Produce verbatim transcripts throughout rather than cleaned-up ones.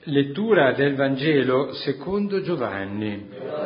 Lettura del Vangelo secondo Giovanni.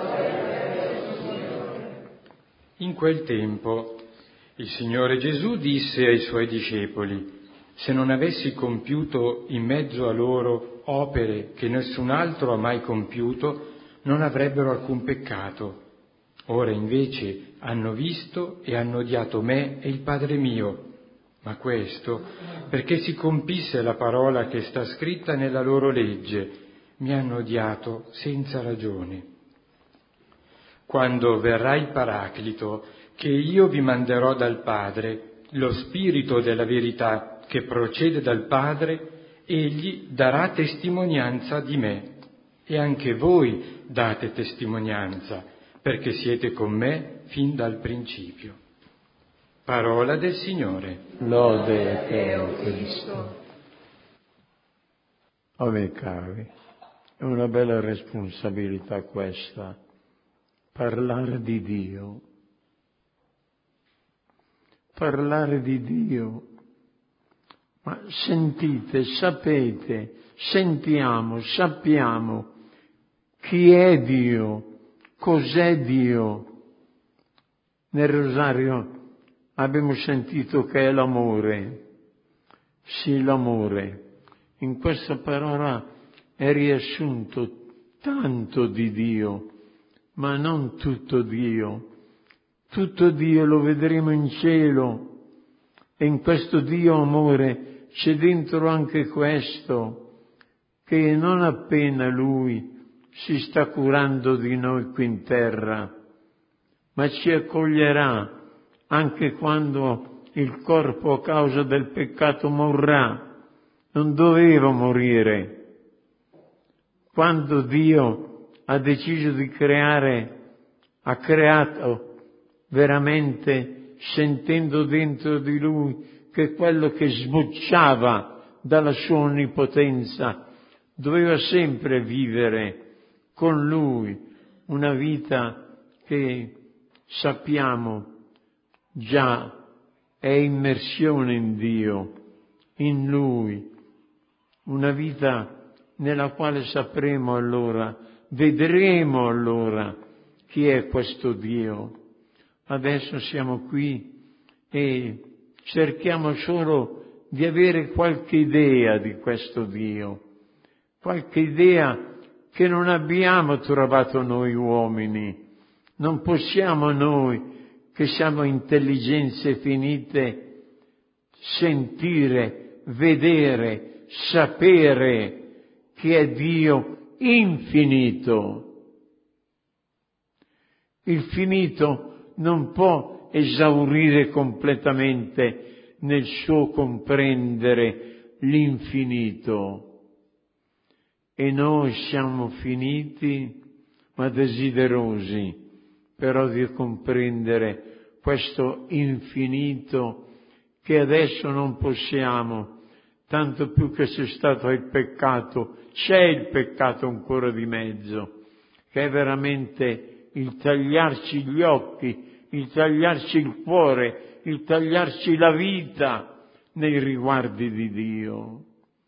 In quel tempo il Signore Gesù disse ai Suoi discepoli: se non avessi compiuto in mezzo a loro opere che nessun altro ha mai compiuto, non avrebbero alcun peccato. Ora invece hanno visto e hanno odiato me e il Padre mio. Ma questo perché si compisse la parola che sta scritta nella loro legge: mi hanno odiato senza ragione. Quando verrà il Paraclito, che io vi manderò dal Padre, lo Spirito della verità che procede dal Padre, egli darà testimonianza di me. E anche voi date testimonianza, perché siete con me fin dal principio. Parola del Signore. Lode a te, Cristo. A me cari, è una bella responsabilità questa, parlare di Dio. Parlare di Dio. Ma sentite, sapete, sentiamo, sappiamo chi è Dio, cos'è Dio. Nel Rosario abbiamo sentito che è l'amore. Sì, l'amore. In questa parola è riassunto tanto di Dio, ma non tutto Dio. Tutto Dio lo vedremo in cielo, e in questo Dio amore c'è dentro anche questo, che non appena Lui si sta curando di noi qui in terra, ma ci accoglierà anche quando il corpo a causa del peccato morrà. Non doveva morire. Quando Dio ha deciso di creare, ha creato veramente sentendo dentro di Lui che quello che sbocciava dalla sua onnipotenza doveva sempre vivere con Lui una vita che sappiamo già è immersione in Dio, in Lui, una vita nella quale sapremo allora, vedremo allora chi è questo Dio. Adesso siamo qui e cerchiamo solo di avere qualche idea di questo Dio, qualche idea che non abbiamo trovato noi uomini. Non possiamo noi, che siamo intelligenze finite, sentire, vedere, sapere che è Dio infinito. Il finito non può esaurire completamente nel suo comprendere l'infinito. E noi siamo finiti, ma desiderosi però di comprendere questo infinito che adesso non possiamo, tanto più che c'è stato il peccato, c'è il peccato ancora di mezzo, che è veramente il tagliarci gli occhi, il tagliarci il cuore, il tagliarci la vita nei riguardi di Dio.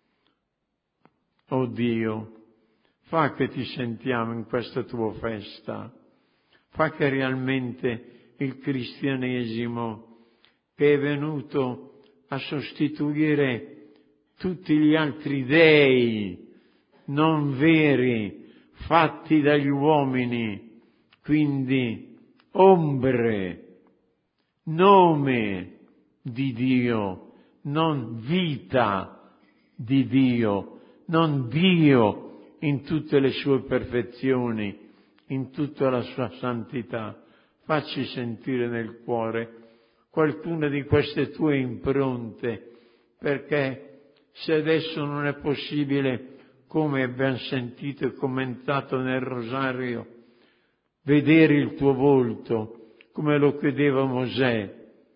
Oh Dio, fa che ti sentiamo in questa tua festa, fa che realmente il cristianesimo, che è venuto a sostituire tutti gli altri dei non veri, fatti dagli uomini, quindi ombre, nome di Dio, non vita di Dio, non Dio in tutte le sue perfezioni, in tutta la sua santità. Facci sentire nel cuore qualcuna di queste tue impronte, perché se adesso non è possibile, come abbiamo sentito e commentato nel Rosario, vedere il tuo volto, come lo chiedeva Mosè,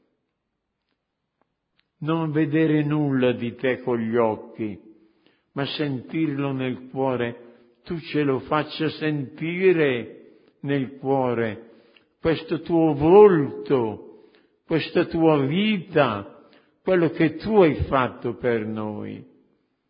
non vedere nulla di te con gli occhi, ma sentirlo nel cuore, tu ce lo faccia sentire nel cuore, questo tuo volto, questa tua vita, quello che tu hai fatto per noi,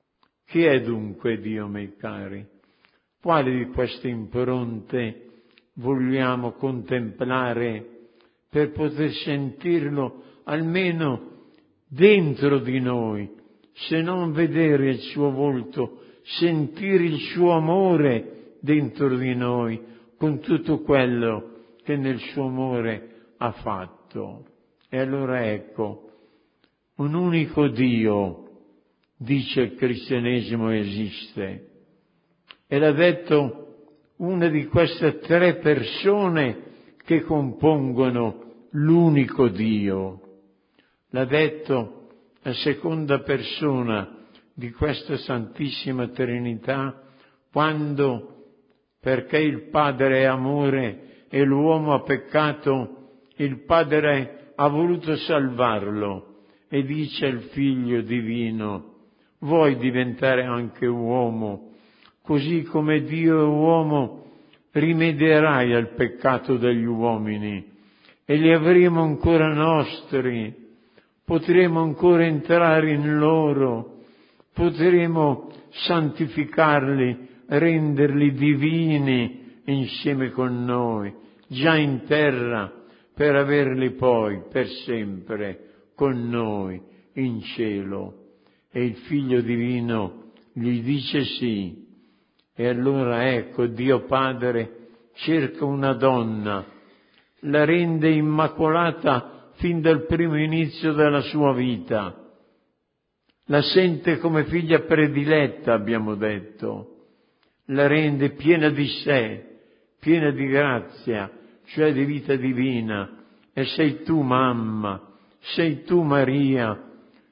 Chi è dunque Dio, miei cari? Quali di queste impronte vogliamo contemplare per poter sentirlo almeno dentro di noi, se non vedere il suo volto, sentire il suo amore dentro di noi, con tutto quello che nel suo amore ha fatto. E allora ecco, un unico Dio, dice il cristianesimo, esiste. E l'ha detto una di queste tre persone che compongono l'unico Dio. L'ha detto la seconda persona di questa Santissima Trinità quando, perché il Padre è amore e l'uomo ha peccato, il Padre ha voluto salvarlo e dice al Figlio divino: vuoi diventare anche uomo, così come Dio è uomo rimedierai al peccato degli uomini e li avremo ancora nostri, potremo ancora entrare in loro, potremo santificarli, renderli divini insieme con noi, già in terra, per averli poi per sempre con noi in cielo. E il Figlio divino gli dice sì. E allora ecco, Dio Padre cerca una donna, la rende immacolata fin dal primo inizio della sua vita, la sente come figlia prediletta, abbiamo detto, la rende piena di sé, piena di grazia, cioè di vita divina, e sei tu mamma, sei tu Maria,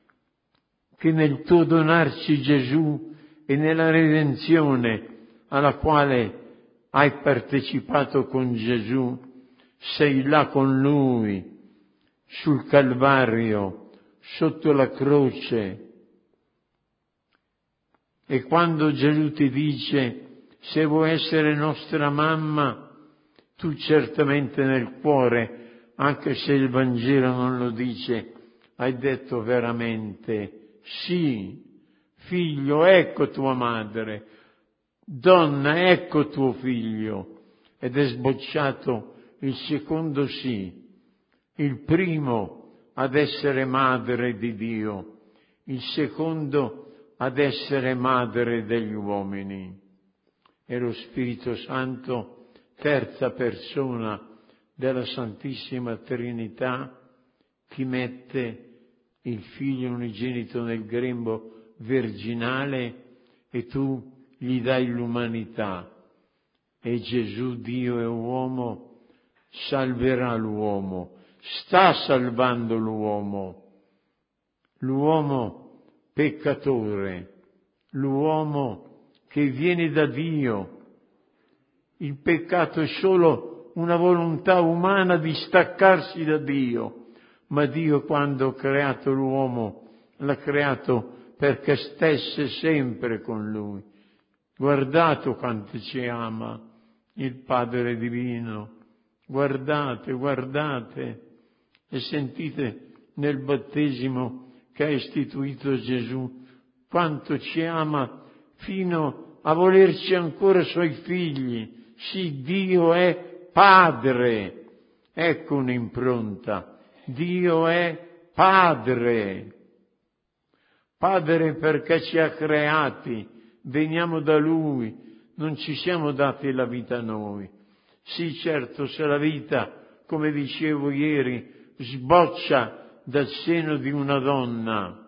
che nel tuo donarci Gesù e nella redenzione alla quale hai partecipato con Gesù, sei là con Lui, sul Calvario, sotto la croce. E quando Gesù ti dice: se vuoi essere nostra mamma, tu certamente nel cuore, anche se il Vangelo non lo dice, hai detto veramente: sì, figlio, ecco tua madre, donna, ecco tuo figlio. Ed è sbocciato il secondo sì, il primo ad essere madre di Dio, il secondo ad essere madre degli uomini. E lo Spirito Santo, terza persona della Santissima Trinità, ti mette il Figlio unigenito nel grembo virginale e tu gli dai l'umanità. E Gesù, Dio e uomo, salverà l'uomo, sta salvando l'uomo, l'uomo peccatore, l'uomo che viene da Dio. Il peccato è solo una volontà umana di staccarsi da Dio, ma Dio, quando ha creato l'uomo, l'ha creato perché stesse sempre con Lui. Guardate quanto ci ama il Padre Divino, guardate, guardate e sentite nel battesimo che ha istituito Gesù quanto ci ama fino a volerci ancora suoi figli. Sì, Dio è Padre, ecco un'impronta, Dio è Padre, Padre perché ci ha creati, veniamo da Lui, non ci siamo dati la vita noi. Sì, certo, se la vita, come dicevo ieri, sboccia dal seno di una donna,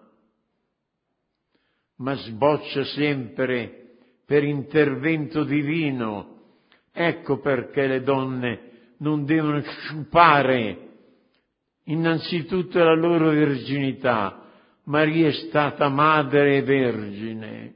ma sboccia sempre per intervento divino. Ecco perché le donne non devono sciupare innanzitutto la loro virginità. Maria è stata madre e vergine.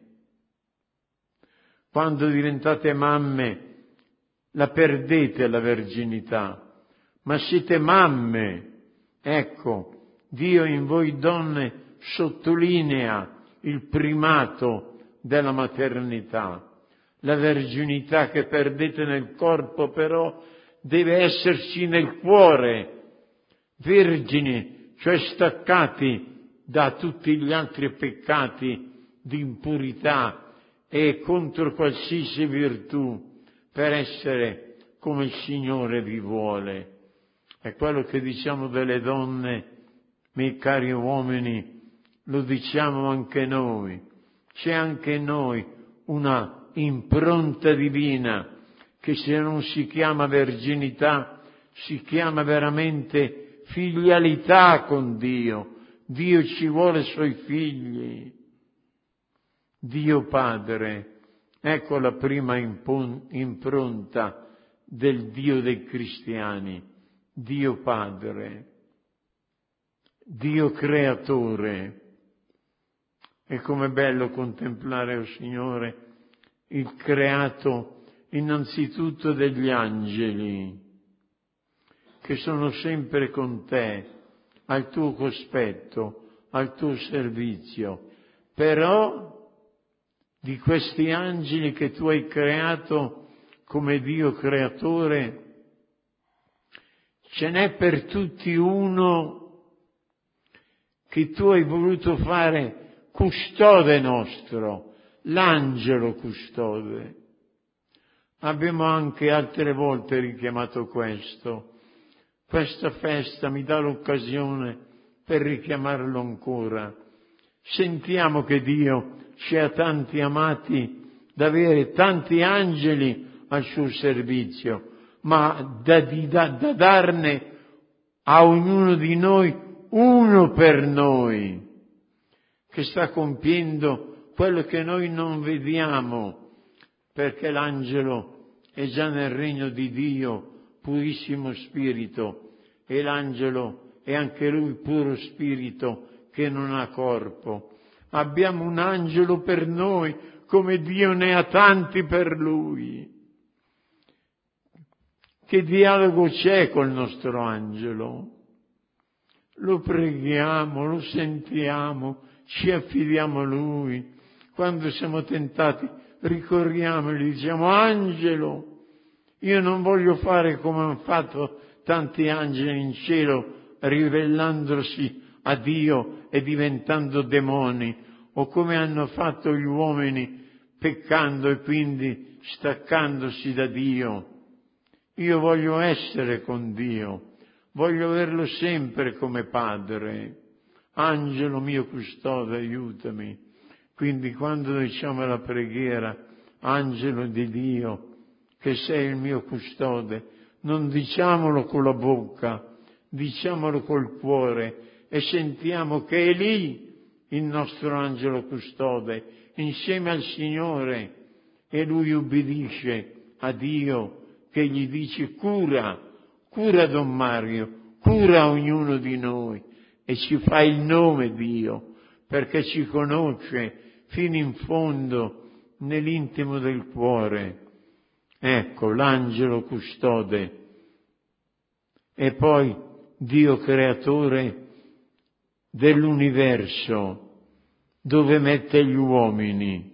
Quando diventate mamme la perdete la verginità, ma siete mamme. Ecco, Dio in voi donne sottolinea il primato della maternità. La verginità che perdete nel corpo però deve esserci nel cuore, vergini, cioè staccati da tutti gli altri peccati di impurità e contro qualsiasi virtù per essere come il Signore vi vuole. È quello che diciamo delle donne, miei cari uomini, lo diciamo anche noi. C'è anche in noi una impronta divina che se non si chiama verginità, si chiama veramente filialità con Dio. Dio ci vuole suoi figli. Dio Padre, ecco la prima impronta del Dio dei cristiani. Dio Padre, Dio Creatore. E com'è bello contemplare, oh Signore, il creato innanzitutto degli angeli, che sono sempre con te, al tuo cospetto, al tuo servizio. Però di questi angeli che tu hai creato come Dio creatore, ce n'è per tutti uno che tu hai voluto fare custode nostro, l'angelo custode. Abbiamo anche altre volte richiamato questo. Questa festa mi dà l'occasione per richiamarlo ancora. Sentiamo che Dio ci ha tanti amati da avere tanti angeli al suo servizio, ma da, da, da darne a ognuno di noi uno per noi, che sta compiendo quello che noi non vediamo, perché l'angelo è già nel regno di Dio, purissimo spirito, e l'angelo è anche lui puro spirito che non ha corpo. Abbiamo un angelo per noi, come Dio ne ha tanti per lui. Che dialogo c'è col nostro angelo? Lo preghiamo, lo sentiamo, ci affidiamo a lui. Quando siamo tentati, ricorriamo e gli diciamo: angelo, io non voglio fare come hanno fatto tanti angeli in cielo, rivellandosi a Dio e diventando demoni, o come hanno fatto gli uomini peccando e quindi staccandosi da Dio. Io voglio essere con Dio, voglio averlo sempre come padre. Angelo mio custode, aiutami. Quindi quando diciamo la preghiera, angelo di Dio, che sei il mio custode, non diciamolo con la bocca, diciamolo col cuore e sentiamo che è lì il nostro angelo custode, insieme al Signore, e lui ubbidisce a Dio che gli dice: cura, cura Don Mario, cura ognuno di noi, e ci fa il nome Dio, perché ci conosce fino in fondo nell'intimo del cuore. Ecco l'angelo custode. E poi Dio creatore dell'universo, dove mette gli uomini,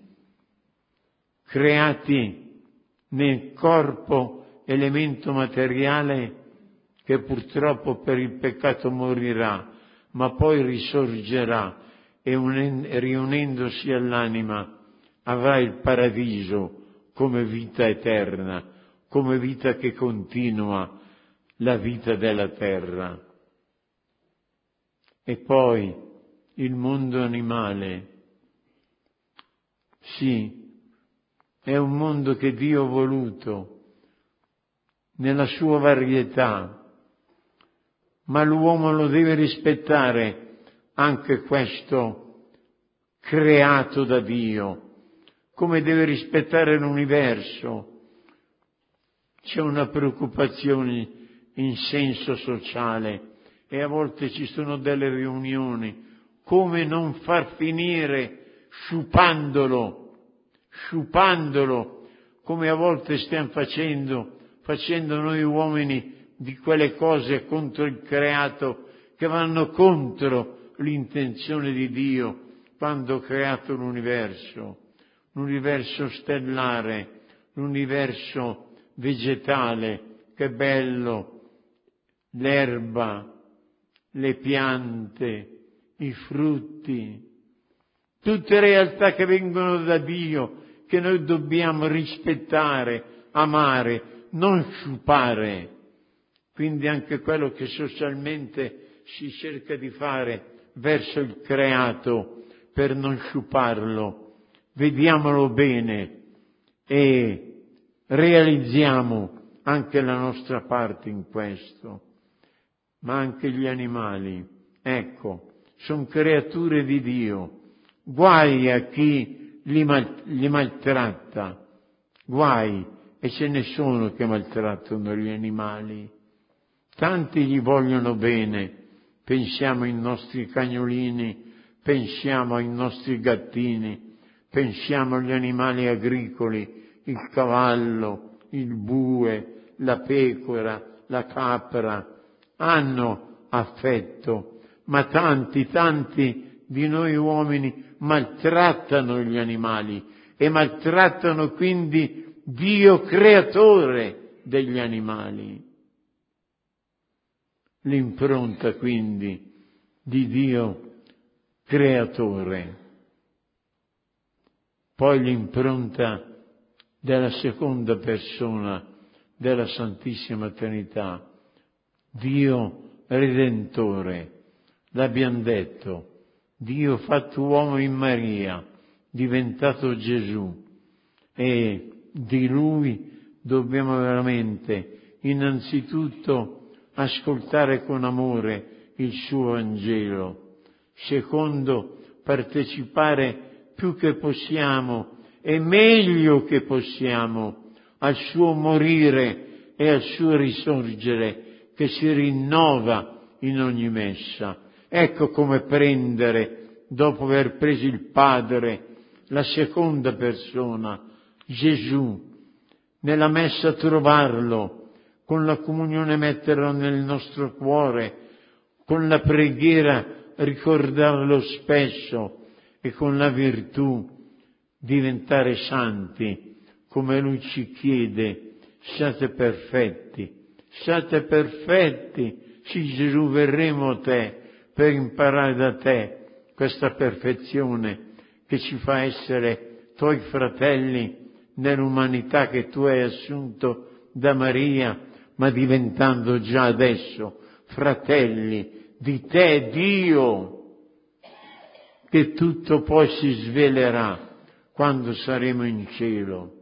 creati nel corpo elemento materiale che purtroppo per il peccato morirà, ma poi risorgerà e riunendosi all'anima avrà il paradiso come vita eterna, come vita che continua la vita della terra. E poi il mondo animale, sì, è un mondo che Dio ha voluto nella sua varietà, ma l'uomo lo deve rispettare anche questo creato da Dio, come deve rispettare l'universo. C'è una preoccupazione in senso sociale e a volte ci sono delle riunioni, come non far finire sciupandolo, sciupandolo, come a volte stiamo facendo, facendo noi uomini di quelle cose contro il creato che vanno contro l'intenzione di Dio quando ha creato l'universo, l'universo stellare, l'universo vegetale, che bello, l'erba, le piante, i frutti, tutte realtà che vengono da Dio, che noi dobbiamo rispettare, amare, non sciupare. Quindi anche quello che socialmente si cerca di fare verso il creato per non sciuparlo, vediamolo bene e realizziamo anche la nostra parte in questo. Ma anche gli animali, ecco, sono creature di Dio. Guai a chi li, mal, li maltratta, guai, e ce ne sono che maltrattano gli animali. Tanti gli vogliono bene, pensiamo ai nostri cagnolini, pensiamo ai nostri gattini, pensiamo agli animali agricoli, il cavallo, il bue, la pecora, la capra, hanno affetto, ma tanti, tanti di noi uomini maltrattano gli animali e maltrattano quindi Dio creatore degli animali. L'impronta quindi di Dio creatore. Poi l'impronta della seconda persona della Santissima Trinità, Dio Redentore. L'abbiamo detto, Dio fatto uomo in Maria, diventato Gesù, e di Lui dobbiamo veramente innanzitutto ascoltare con amore il suo Vangelo, secondo partecipare più che possiamo e meglio che possiamo al suo morire e al suo risorgere che si rinnova in ogni messa. Ecco come prendere, dopo aver preso il Padre, la seconda persona, Gesù, nella messa trovarlo, con la comunione metterlo nel nostro cuore, con la preghiera ricordarlo spesso e con la virtù diventare santi, come Lui ci chiede, siate perfetti, siate perfetti, sì Gesù verremo a te per imparare da te questa perfezione che ci fa essere tuoi fratelli nell'umanità che tu hai assunto da Maria, ma diventando già adesso fratelli di te, Dio, che tutto poi si svelerà quando saremo in cielo.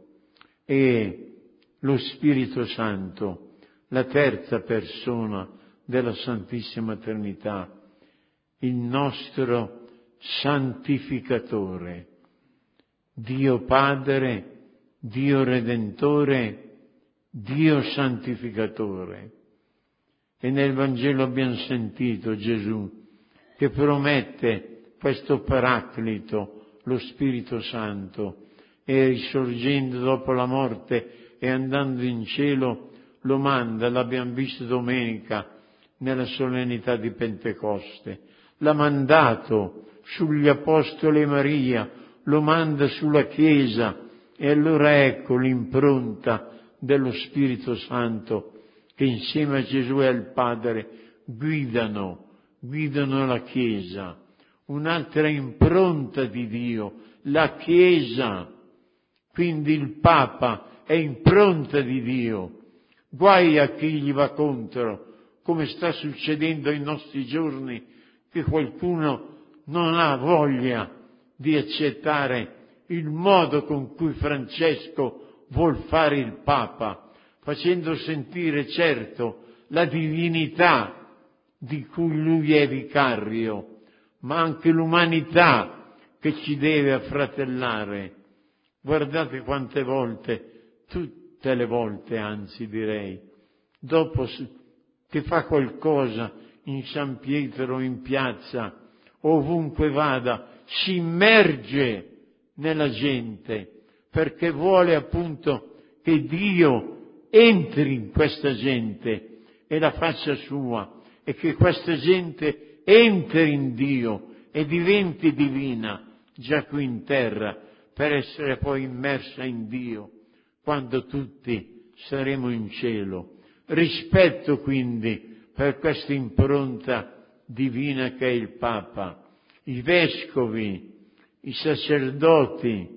E lo Spirito Santo, la terza persona della Santissima Trinità, il nostro santificatore, Dio Padre, Dio Redentore, Dio Santificatore. E nel Vangelo abbiamo sentito Gesù che promette questo Paraclito, lo Spirito Santo, e risorgendo dopo la morte e andando in cielo lo manda, l'abbiamo visto domenica nella solennità di Pentecoste, l'ha mandato sugli Apostoli e Maria, lo manda sulla Chiesa, e allora ecco l'impronta dello Spirito Santo che insieme a Gesù e al Padre guidano, guidano la Chiesa. Un'altra impronta di Dio, la Chiesa. Quindi il Papa è impronta di Dio. Guai a chi gli va contro, come sta succedendo ai nostri giorni, che qualcuno non ha voglia di accettare il modo con cui Francesco vuol fare il Papa, facendo sentire certo la divinità di cui lui è vicario, ma anche l'umanità che ci deve affratellare. Guardate quante volte, tutte le volte anzi direi, dopo che fa qualcosa in San Pietro o in piazza, ovunque vada, si immerge nella gente, perché vuole appunto che Dio entri in questa gente e la faccia sua, e che questa gente entri in Dio e diventi divina già qui in terra, per essere poi immersa in Dio quando tutti saremo in cielo. Rispetto quindi per questa impronta divina che è il Papa, i vescovi, i sacerdoti,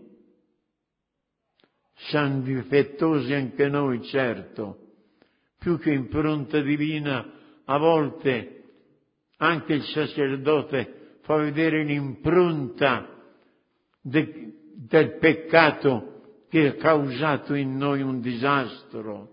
siamo difettosi anche noi, certo, più che impronta divina, a volte anche il sacerdote fa vedere l'impronta de, del peccato che ha causato in noi un disastro.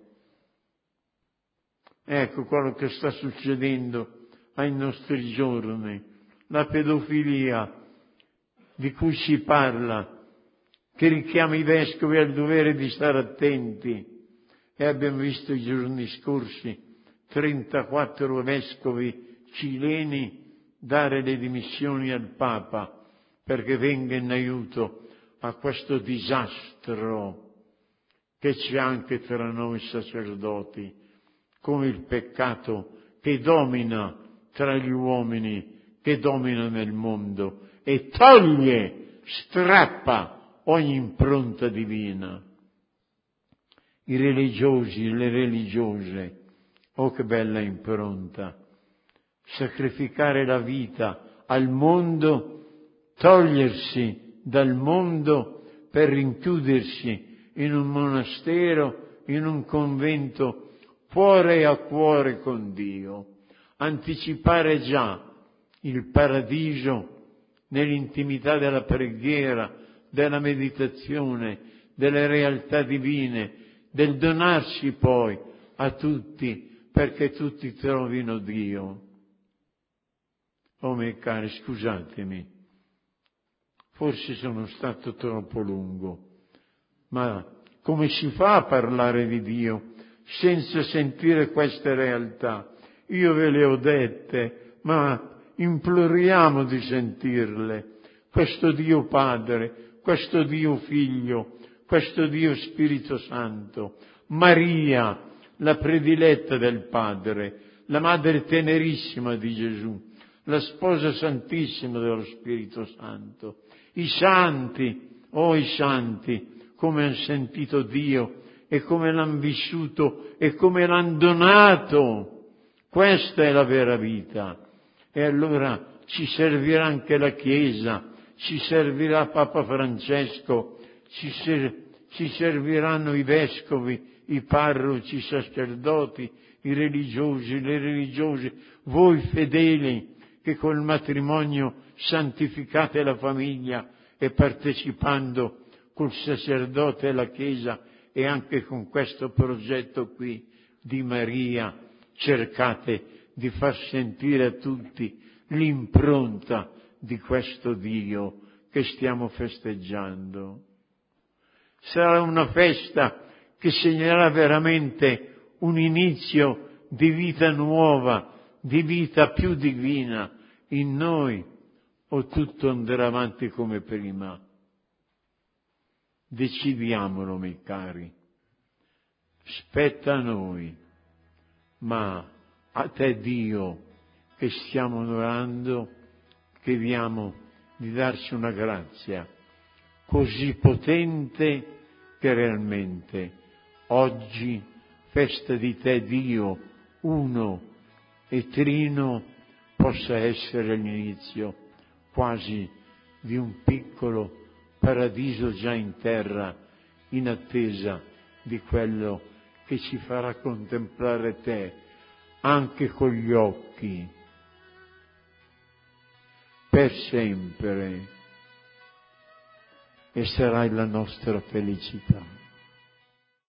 Ecco quello che sta succedendo ai nostri giorni, la pedofilia di cui si parla, che richiama i vescovi al dovere di stare attenti. E abbiamo visto i giorni scorsi trentaquattro vescovi cileni dare le dimissioni al Papa perché venga in aiuto a questo disastro che c'è anche tra noi sacerdoti, come il peccato che domina tra gli uomini, che domina nel mondo e toglie, strappa ogni impronta divina. I religiosi, le religiose, oh che bella impronta! Sacrificare la vita al mondo, togliersi dal mondo per rinchiudersi in un monastero, in un convento, cuore a cuore con Dio, anticipare già il paradiso nell'intimità della preghiera, della meditazione, delle realtà divine, del donarsi poi a tutti perché tutti trovino Dio. Oh miei cari, scusatemi, forse sono stato troppo lungo, ma come si fa a parlare di Dio senza sentire queste realtà? Io ve le ho dette, ma imploriamo di sentirle. Questo Dio Padre, questo Dio Figlio, questo Dio Spirito Santo, Maria, la prediletta del Padre, la madre tenerissima di Gesù, la sposa santissima dello Spirito Santo, i santi, oh i santi, come hanno sentito Dio e come l'hanno vissuto e come l'hanno donato. Questa è la vera vita. E allora ci servirà anche la Chiesa, ci servirà Papa Francesco, ci, ser- ci serviranno i vescovi, i parroci, i sacerdoti, i religiosi, le religiose, voi fedeli che col matrimonio santificate la famiglia e partecipando col sacerdote e la Chiesa e anche con questo progetto qui di Maria cercate di far sentire a tutti l'impronta di questo Dio che stiamo festeggiando. Sarà una festa che segnerà veramente un inizio di vita nuova, di vita più divina in noi, o tutto andrà avanti come prima? Decidiamolo, miei cari. Spetta a noi, ma a te Dio che stiamo onorando, chiediamo di darci una grazia così potente che realmente oggi, festa di te Dio, uno e trino, possa essere l'inizio quasi di un piccolo paradiso già in terra, in attesa di quello che ci farà contemplare te anche con gli occhi per sempre, e sarai la nostra felicità.